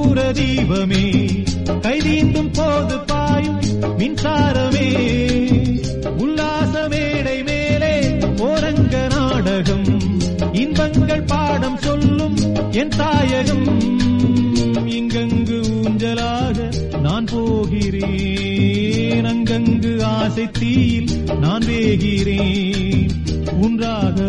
கற்பூர தீபமே, கைதீண்டும் போது பாயும் மின்சாரமே, உல்லாச மேடை மேலே ஓரங்க நாடகம், இன்பங்கள் பாடம் சொல்லும் என் தாயகம். இங்கங்கு ஊஞ்சலாக நான் போகிறேன், அங்கங்கு ஆசை தீயில் நான் வேகிறேன். உன்றாக